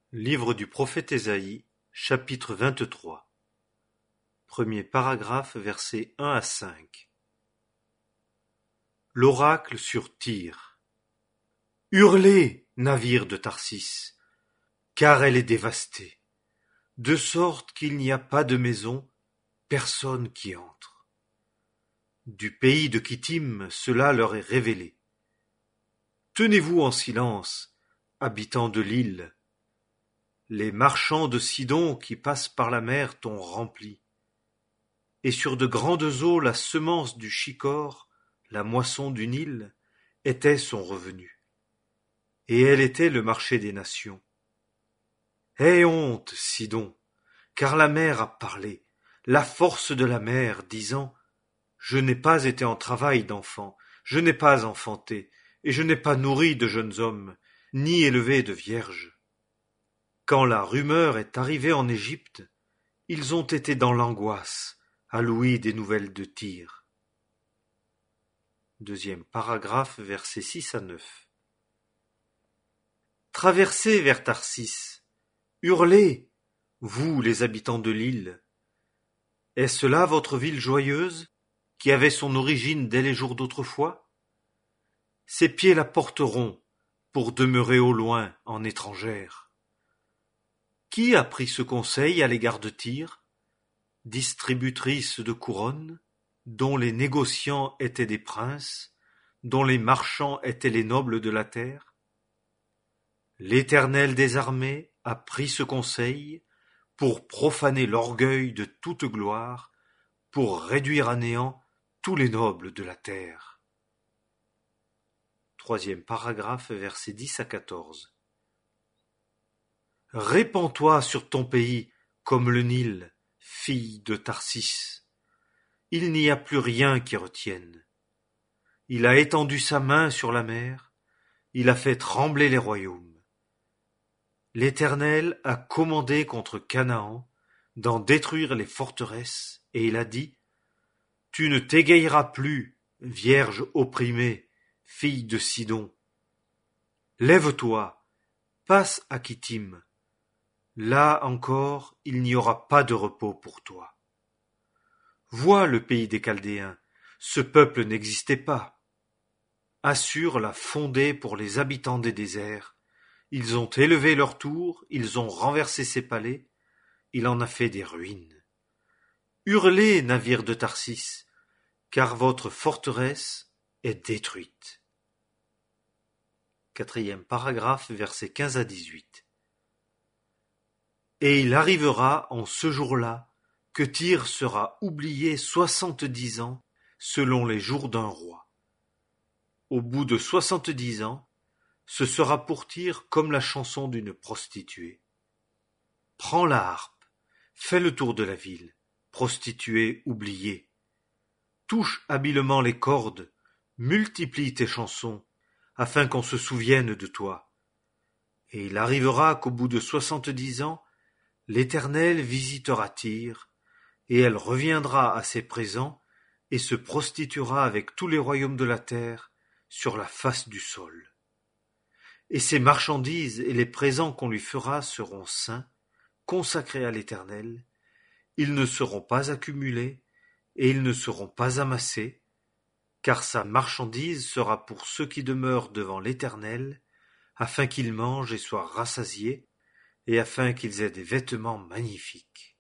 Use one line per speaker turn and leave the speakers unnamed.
Livre du prophète Ésaïe, chapitre 23. Premier paragraphe, versets 1 à 5. L'oracle sur Tyr. Hurlez, navires de Tarsis, car elle est dévastée, de sorte qu'il n'y a pas de maison, personne qui entre. Du pays de Kittim, cela leur est révélé. Tenez-vous en silence, habitants de l'île. Les marchands de Sidon qui passent par la mer t'ont rempli. Et sur de grandes eaux la semence du Chicor, la moisson du Nil, était son revenu. Et elle était le marché des nations. Aie honte, Sidon, car la mer a parlé, la force de la mer, disant: Je n'ai pas été en travail d'enfant, je n'ai pas enfanté, et je n'ai pas nourri de jeunes hommes, ni élevé de vierges. Quand la rumeur est arrivée en Égypte, ils ont été dans l'angoisse, à l'ouïe des nouvelles de Tyr. Deuxième paragraphe, versets 6 à 9. Traversez vers Tarsis, hurlez, vous les habitants de l'île. Est-ce là votre ville joyeuse, qui avait son origine dès les jours d'autrefois? Ses pieds la porteront, pour demeurer au loin, en étrangère. Qui a pris ce conseil à l'égard de Tyr, distributrice de couronnes, dont les négociants étaient des princes, dont les marchands étaient les nobles de la terre? L'Éternel des armées a pris ce conseil pour profaner l'orgueil de toute gloire, pour réduire à néant tous les nobles de la terre. Troisième paragraphe, versets 10 à 14. Répands-toi sur ton pays comme le Nil, fille de Tarsis. Il n'y a plus rien qui retienne. Il a étendu sa main sur la mer, il a fait trembler les royaumes. L'Éternel a commandé contre Canaan d'en détruire les forteresses, et il a dit: Tu ne t'égayeras plus, vierge opprimée, fille de Sidon. Lève-toi, passe à Kittim. Là encore, il n'y aura pas de repos pour toi. Vois le pays des Chaldéens, ce peuple n'existait pas. Assur l'a fondé pour les habitants des déserts. Ils ont élevé leur tour, ils ont renversé ses palais, il en a fait des ruines. Hurlez, navires de Tarsis, car votre forteresse est détruite. Quatrième paragraphe, versets 15 à 18. Et il arrivera en ce jour-là que Tyr sera oublié 70 ans selon les jours d'un roi. Au bout de 70 ans, ce sera pour Tyr comme la chanson d'une prostituée. Prends la harpe, fais le tour de la ville, prostituée oubliée. Touche habilement les cordes, multiplie tes chansons, afin qu'on se souvienne de toi. Et il arrivera qu'au bout de 70 ans, l'Éternel visitera Tyr, et elle reviendra à ses présents, et se prostituera avec tous les royaumes de la terre sur la face du sol. Et ses marchandises et les présents qu'on lui fera seront saints, consacrés à l'Éternel, ils ne seront pas accumulés, et ils ne seront pas amassés, car sa marchandise sera pour ceux qui demeurent devant l'Éternel, afin qu'ils mangent et soient rassasiés, et afin qu'ils aient des vêtements magnifiques.